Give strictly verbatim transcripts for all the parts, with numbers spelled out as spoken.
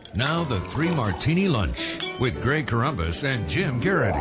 Now the Three Martini Lunch with Greg Corombos and Jim Garrity.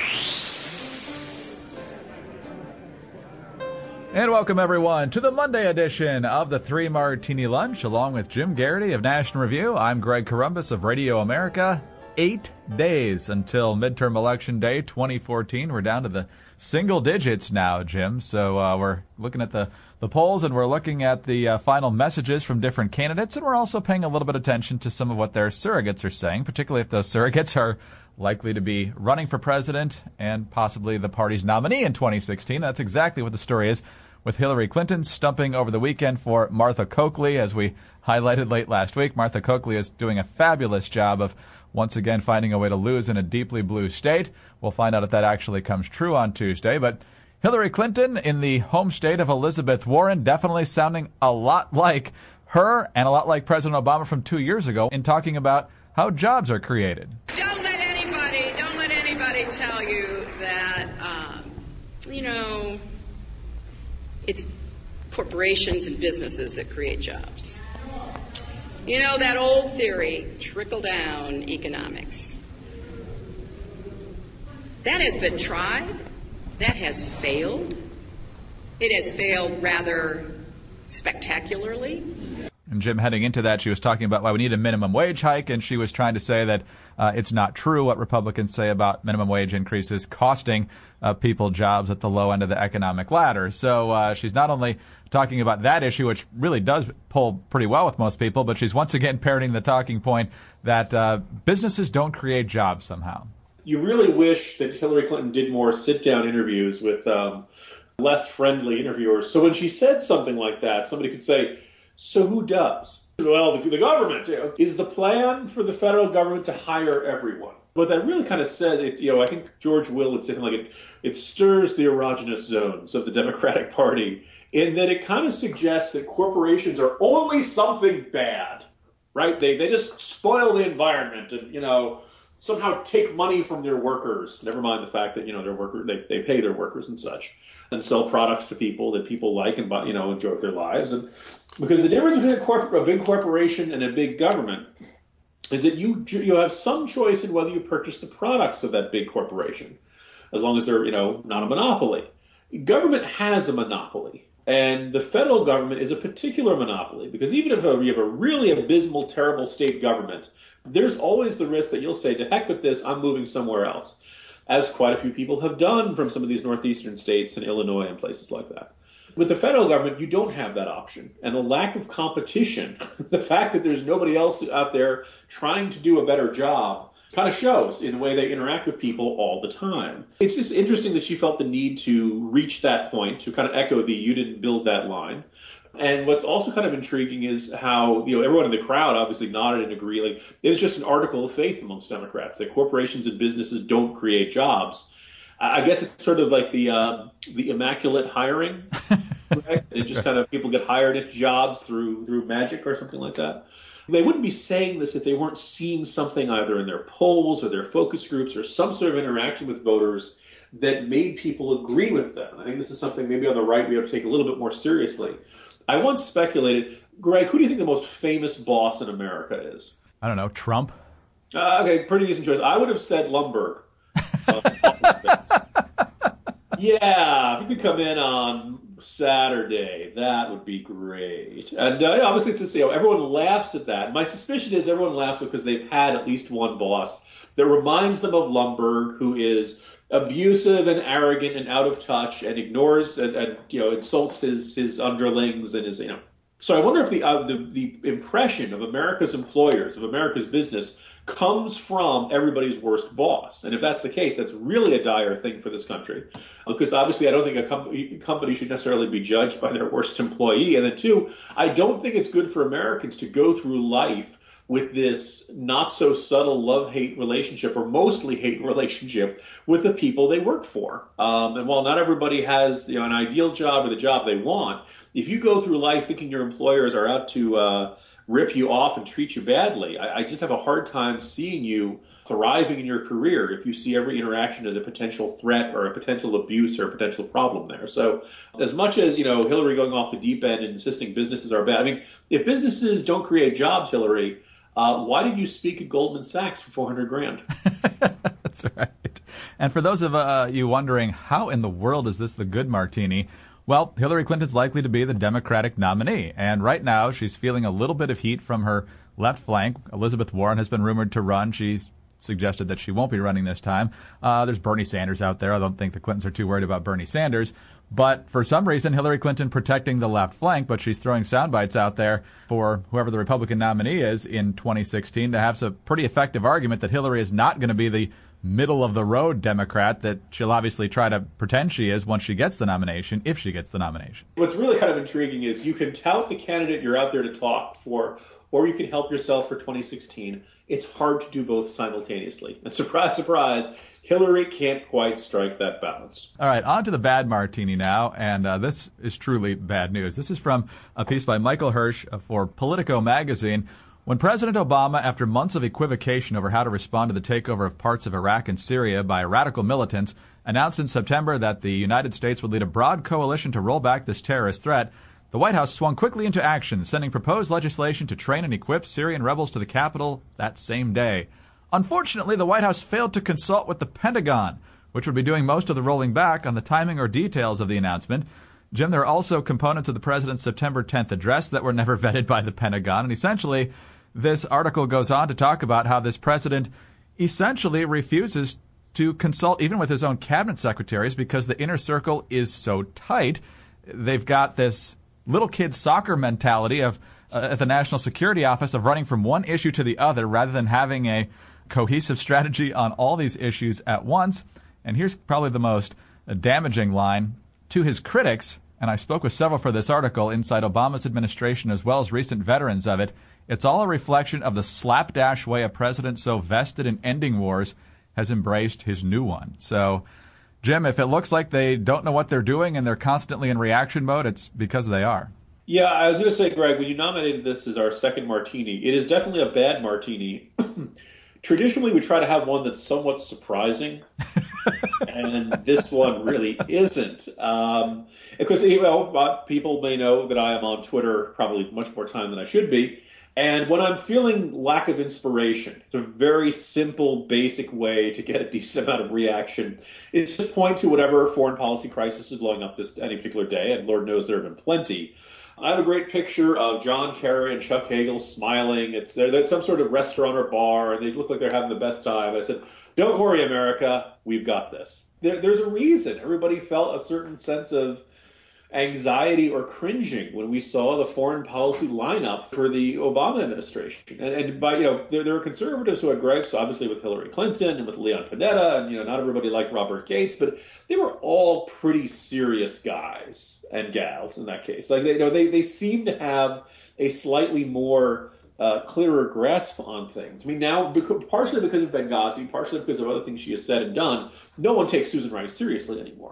And welcome, everyone, to the Monday edition of the Three Martini Lunch, along with Jim Garrity of National Review. I'm Greg Corombos of Radio America. Eight days until midterm election day twenty fourteen. We're down to the single digits now, Jim. So uh, we're looking at the, the polls, and we're looking at the uh, final messages from different candidates, and we're also paying a little bit of attention to some of what their surrogates are saying, particularly if those surrogates are likely to be running for president and possibly the party's nominee in twenty sixteen. That's exactly what the story is, with Hillary Clinton stumping over the weekend for Martha Coakley. As we highlighted late last week, Martha Coakley is doing a fabulous job of once again finding a way to lose in a deeply blue state. We'll find out if that actually comes true on Tuesday. But Hillary Clinton in the home state of Elizabeth Warren definitely sounding a lot like her and a lot like President Obama from two years ago in talking about how jobs are created. Don't let anybody, don't let anybody tell you that, um, you know, it's corporations and businesses that create jobs. You know, that old theory, trickle-down economics. That has been tried. That has failed. It has failed rather spectacularly. And Jim, heading into that, she was talking about why we need a minimum wage hike, and she was trying to say that uh, it's not true what Republicans say about minimum wage increases costing uh, people jobs at the low end of the economic ladder. So uh, she's not only talking about that issue, which really does pull pretty well with most people, but she's once again parroting the talking point that uh, businesses don't create jobs somehow. You really wish that Hillary Clinton did more sit-down interviews with um, less friendly interviewers. So when she said something like that, somebody could say, so who does? Well, the, the government. You know, is the plan for the federal government to hire everyone? What that really kind of says, it, you know, I think George Will would say something like it, it stirs the erogenous zones of the Democratic Party in that it kind of suggests that corporations are only something bad, right? They they just spoil the environment and, you know, somehow take money from their workers. Never mind the fact that, you know, their worker they, they pay their workers and such and sell products to people that people like and, you know, enjoy their lives. And because the difference between a, corp- a big corporation and a big government is that you you have some choice in whether you purchase the products of that big corporation, as long as they're, you know, not a monopoly. Government has a monopoly, and the federal government is a particular monopoly, because even if you have a really abysmal, terrible state government, there's always the risk that you'll say, to heck with this, I'm moving somewhere else, as quite a few people have done from some of these northeastern states and Illinois and places like that. With the federal government, you don't have that option. And the lack of competition, the fact that there's nobody else out there trying to do a better job, kind of shows in the way they interact with people all the time. It's just interesting that she felt the need to reach that point, to kind of echo the you didn't build that line. And what's also kind of intriguing is how, you know, everyone in the crowd obviously nodded and agreed. Like, it is just an article of faith amongst Democrats that corporations and businesses don't create jobs. I guess it's sort of like the uh, the immaculate hiring, right? It just kind of people get hired at jobs through through magic or something like that. They wouldn't be saying this if they weren't seeing something either in their polls or their focus groups or some sort of interaction with voters that made people agree with them. I think this is something maybe on the right we have to take a little bit more seriously. I once speculated, Greg, who do you think the most famous boss in America is? I don't know, Trump? Uh, okay, pretty decent choice. I would have said Lumbergh. Uh, yeah, if you could come in on Saturday, that would be great. And uh, obviously, it's just, you know, everyone laughs at that. My suspicion is everyone laughs because they've had at least one boss that reminds them of Lumbergh, who is abusive and arrogant and out of touch and ignores and, and you know insults his his underlings and his you know. So I wonder if the uh, the the impression of America's employers, of America's business, comes from everybody's worst boss. And if that's the case, that's really a dire thing for this country. Because obviously I don't think a com- company should necessarily be judged by their worst employee. And then two, I don't think it's good for Americans to go through life with this not so subtle love-hate relationship, or mostly hate relationship, with the people they work for. Um, and while not everybody has, you know, an ideal job or the job they want, if you go through life thinking your employers are out to uh, rip you off and treat you badly, I, I just have a hard time seeing you thriving in your career if you see every interaction as a potential threat or a potential abuse or a potential problem there. So as much as, you know, Hillary going off the deep end and insisting businesses are bad, I mean, if businesses don't create jobs, Hillary, Uh, why did you speak at Goldman Sachs for four hundred grand? That's right. And for those of uh, you wondering, how in the world is this the good martini? Well, Hillary Clinton's likely to be the Democratic nominee. And right now, she's feeling a little bit of heat from her left flank. Elizabeth Warren has been rumored to run. She's suggested that she won't be running this time. Uh, there's Bernie Sanders out there. I don't think the Clintons are too worried about Bernie Sanders. But for some reason, Hillary Clinton protecting the left flank, but she's throwing sound bites out there for whoever the Republican nominee is in twenty sixteen to have a pretty effective argument that Hillary is not going to be the middle-of-the-road Democrat that she'll obviously try to pretend she is once she gets the nomination, if she gets the nomination. What's really kind of intriguing is you can tout the candidate you're out there to talk for, or you can help yourself for twenty sixteen. It's hard to do both simultaneously. And surprise, surprise, Hillary can't quite strike that balance. All right, on to the bad martini now, and uh, this is truly bad news. This is from a piece by Michael Hirsch for Politico magazine. When President Obama, after months of equivocation over how to respond to the takeover of parts of Iraq and Syria by radical militants, announced in September that the United States would lead a broad coalition to roll back this terrorist threat, the White House swung quickly into action, sending proposed legislation to train and equip Syrian rebels to the capital that same day. Unfortunately, the White House failed to consult with the Pentagon, which would be doing most of the rolling back on the timing or details of the announcement. Jim, there are also components of the president's September tenth address that were never vetted by the Pentagon, and essentially, this article goes on to talk about how this president essentially refuses to consult even with his own cabinet secretaries because the inner circle is so tight. They've got this little kid soccer mentality of uh, at the National Security Office of running from one issue to the other rather than having a cohesive strategy on all these issues at once. And here's probably the most damaging line to his critics, and I spoke with several for this article inside Obama's administration as well as recent veterans of it. It's all a reflection of the slapdash way a president so vested in ending wars has embraced his new one. So, Jim, if it looks like they don't know what they're doing and they're constantly in reaction mode, it's because they are. Yeah, I was going to say, Greg, when you nominated this as our second martini, it is definitely a bad martini. Traditionally, we try to have one that's somewhat surprising, and this one really isn't. Um, because you know, people may know that I am on Twitter probably much more time than I should be. And when I'm feeling lack of inspiration, it's a very simple, basic way to get a decent amount of reaction. It's to point to whatever foreign policy crisis is blowing up this any particular day, and Lord knows there have been plenty. I have a great picture of John Kerry and Chuck Hagel smiling. It's they're, they're at some sort of restaurant or bar, and they look like they're having the best time. I said, "Don't worry, America, we've got this." There, there's a reason. Everybody felt a certain sense of anxiety or cringing when we saw the foreign policy lineup for the Obama administration. And, and by, you know, there, there were conservatives who had gripes, obviously with Hillary Clinton and with Leon Panetta, and, you know, not everybody liked Robert Gates, but they were all pretty serious guys and gals in that case. Like, they, you know, they, they seem to have a slightly more uh, clearer grasp on things. I mean, now, because, partially because of Benghazi, partially because of other things she has said and done, no one takes Susan Rice seriously anymore.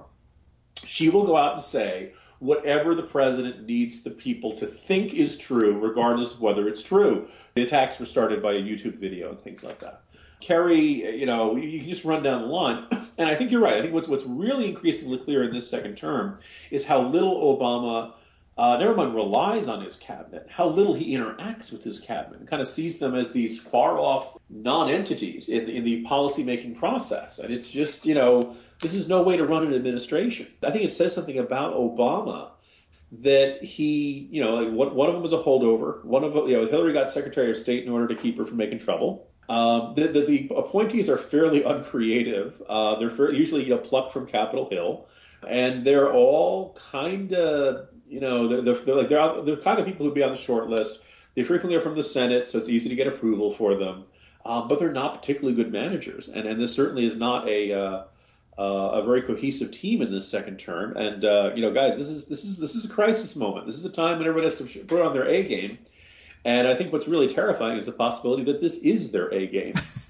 She will go out and say whatever the president needs the people to think is true, regardless of whether it's true. The attacks were started by a YouTube video and things like that. Kerry, you know, you can just run down the line. And I think you're right. I think what's what's really increasingly clear in this second term is how little Obama, uh, never mind relies on his cabinet, how little he interacts with his cabinet and kind of sees them as these far-off non-entities in, in the policy-making process. And it's just, you know, this is no way to run an administration. I think it says something about Obama that he, you know, like one, one of them was a holdover. One of them, you know, Hillary got Secretary of State in order to keep her from making trouble. Um, the, the, the appointees are fairly uncreative. Uh, they're fair, usually, you know, plucked from Capitol Hill, and they're all kind of, you know, they're, they're, they're like they're out, they're kind of people who'd be on the short list. They frequently are from the Senate, so it's easy to get approval for them. Um, but they're not particularly good managers, and and this certainly is not a uh, Uh, a very cohesive team in this second term. And, uh, you know, guys, this is this is this is a crisis moment. This is a time when everybody has to put on their A game. And I think what's really terrifying is the possibility that this is their A game.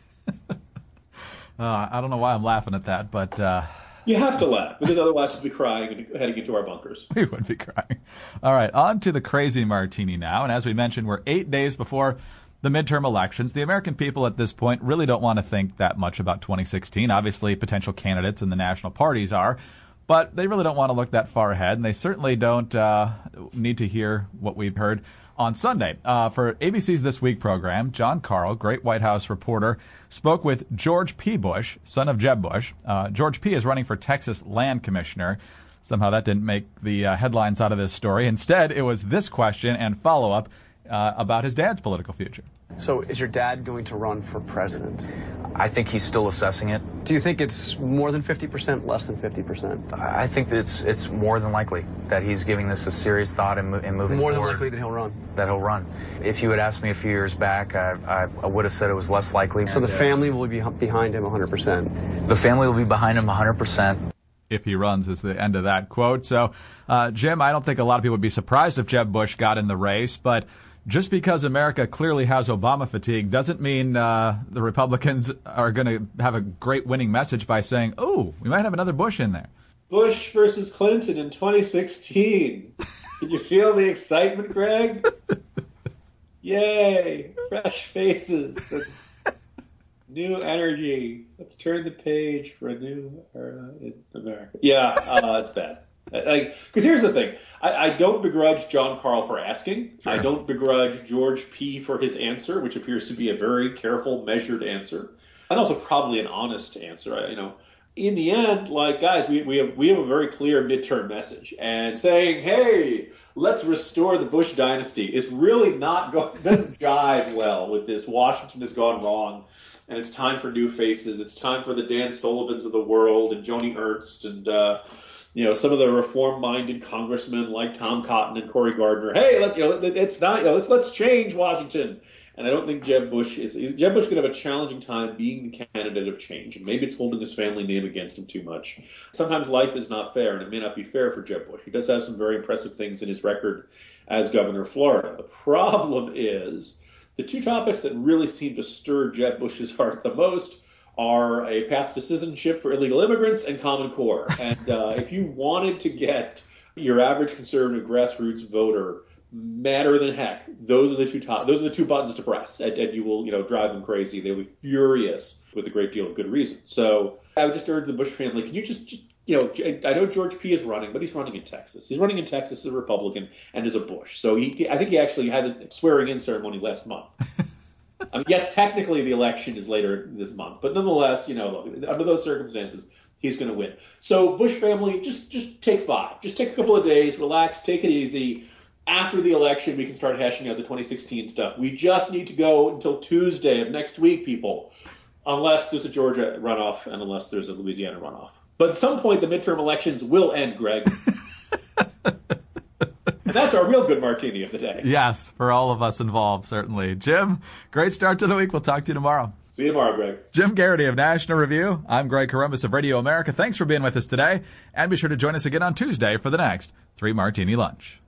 uh, I don't know why I'm laughing at that, but... Uh... You have to laugh, because otherwise we'd be crying and heading into our bunkers. We would be crying. All right, on to the crazy martini now. And as we mentioned, we're eight days before the midterm elections. The American people at this point really don't want to think that much about twenty sixteen. Obviously, potential candidates and the national parties are. But they really don't want to look that far ahead, and they certainly don't uh, need to hear what we've heard on Sunday. Uh, for A B C's This Week program, Jon Karl, great White House reporter, spoke with George P. Bush, son of Jeb Bush. Uh, George P. is running for Texas Land Commissioner. Somehow that didn't make the uh, headlines out of this story. Instead, it was this question and follow-up uh, about his dad's political future. So is your dad going to run for president? I think he's still assessing it. Do you think it's more than fifty percent, less than fifty percent? I think that it's it's more than likely that he's giving this a serious thought and, mo- and moving more forward. More than likely that he'll run? That he'll run. If you had asked me a few years back, I, I, I would have said it was less likely. So and, the family uh, will be behind him one hundred percent? The family will be behind him one hundred percent. If he runs is the end of that quote. So, uh, Jim, I don't think a lot of people would be surprised if Jeb Bush got in the race, but just because America clearly has Obama fatigue doesn't mean uh, the Republicans are going to have a great winning message by saying, oh, we might have another Bush in there. Bush versus Clinton in twenty sixteen. Can you feel the excitement, Greg? Yay, fresh faces and new energy. Let's turn the page for a new era in America. Yeah, uh, it's bad. Like, because here's the thing, I, I don't begrudge Jon Karl for asking. Sure. I don't begrudge George P. for his answer, which appears to be a very careful, measured answer, and also probably an honest answer. I, you know, in the end, like guys, we we have we have a very clear midterm message, and saying, hey, let's restore the Bush dynasty is really not going doesn't jive well with this. Washington has gone wrong, and it's time for new faces. It's time for the Dan Sullivans of the world and Joni Ernst and. Uh, You know, some of the reform-minded congressmen like Tom Cotton and Cory Gardner. Hey, let, you know, it's not. You know, let's let's change Washington. And I don't think Jeb Bush is. Jeb Bush is going to have a challenging time being the candidate of change. And maybe it's holding his family name against him too much. Sometimes life is not fair, and it may not be fair for Jeb Bush. He does have some very impressive things in his record as governor of Florida. The problem is the two topics that really seem to stir Jeb Bush's heart the most are a path to citizenship for illegal immigrants and Common Core. And uh, if you wanted to get your average conservative grassroots voter madder than heck, those are the two top, those are the two buttons to press, and, and you will, you know, drive them crazy. They'll be furious with a great deal of good reason. So I would just urge the Bush family: can you just, just, you know, I know George P. is running, but he's running in Texas. He's running in Texas as a Republican and as a Bush. So he, I think he actually had a swearing-in ceremony last month. I mean, yes, technically the election is later this month, but nonetheless, you know, under those circumstances, he's going to win. So Bush family, just just take five. Just take a couple of days, relax, take it easy. After the election, we can start hashing out the twenty sixteen stuff. We just need to go until Tuesday of next week, people, unless there's a Georgia runoff and unless there's a Louisiana runoff. But at some point, the midterm elections will end, Greg. And that's our real good martini of the day. Yes, for all of us involved, certainly. Jim, great start to the week. We'll talk to you tomorrow. See you tomorrow, Greg. Jim Garrity of National Review. I'm Greg Corombos of Radio America. Thanks for being with us today. And be sure to join us again on Tuesday for the next Three Martini Lunch.